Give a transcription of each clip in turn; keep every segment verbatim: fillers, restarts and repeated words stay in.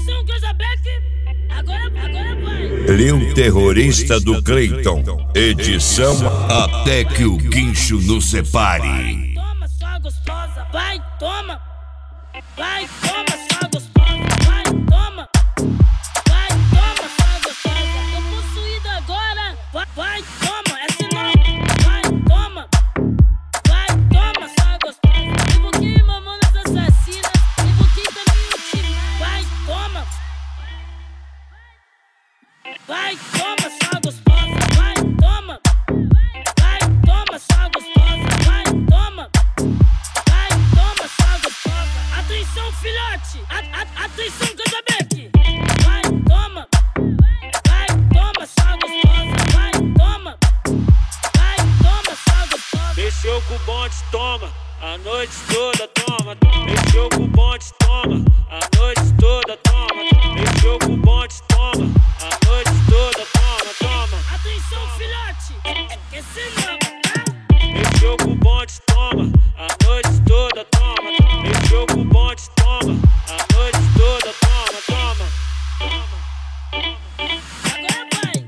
Atenção, Casabeck, agora, agora vai. Lil Terrorista do Cleiton, edição Até que o Guincho nos separe. Toma, só gostosa, vai, toma. Vai, toma, só gostosa, vai, toma. Vai, toma, só gostosa. Tô possuída agora, vai, vai, toma, é sinal. Vai, toma. Vai, toma, só gostosa. Invoquei mamonas assassinas, invoquei também o time. Vai, toma. Vai, toma, só gostosa, vai, toma. Vai, toma, só gostosa, vai, toma. Vai, toma, só gostosa. Atenção, filhote, a, a, atenção, Casabeck. Vai, toma. Vai, toma, só gostosa, vai, toma. Vai, toma, só gostosa. Mexeu com o bonde, toma, a noite toda, toma. Mexeu com o bonde, toma, a noite toda, toma. Mexeu com o bonde, toma, a noite toda, toma, toma. Atenção, filhote, é, é que esse não, tá? Mexeu com o bonde, toma, a noite toda, toma. Mexeu com o bonde, toma, a noite toda, toma, toma. Agora vai.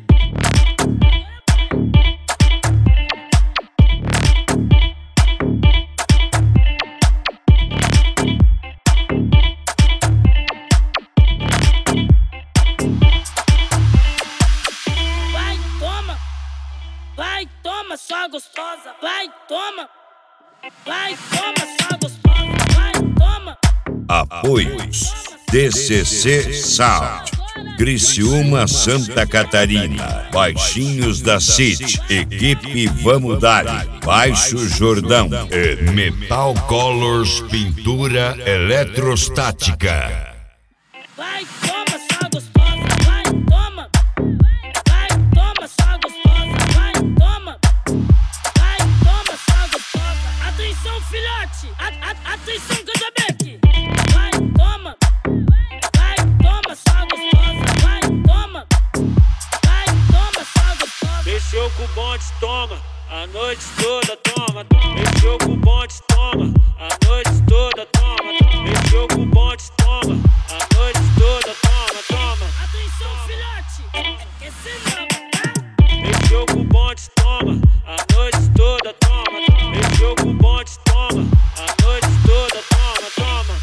Vai, toma. Vai, toma, só gostosa. Vai, toma. Vai, toma, só gostosa. Vai, toma. Apoios D C C Sound, Criciúma, Santa Catarina, Baixinhos da City, Equipe Vamos Dar, Baixo Jordão e Metal Colors Pintura Eletrostática. Vai, toma, só gostosa. Vai, toma. Vai, toma, só gostosa. Vai, toma. Vai, toma, só gostosa. Atenção, filhote. A, a, atenção, Casabeck. Vai, toma. Vai, toma, só gostosa. Vai, toma. Vai, toma, só gostosa. Mexeu com o bonde, toma, a noite toda, toma. Mexeu com o bonde, toma, a noite toda, toma. Mexeu com o bonde, toma, a noite toda, toma, toma. Atenção, filhote, é, é que esse não, tá? Mexeu com o bonde, toma, a noite toda, toma. Mexeu com o bonde, toma, a noite toda, toma, toma.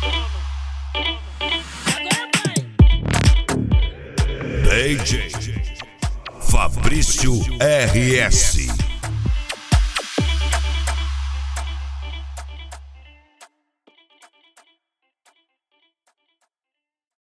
Agora vai. D J Fabrício R S.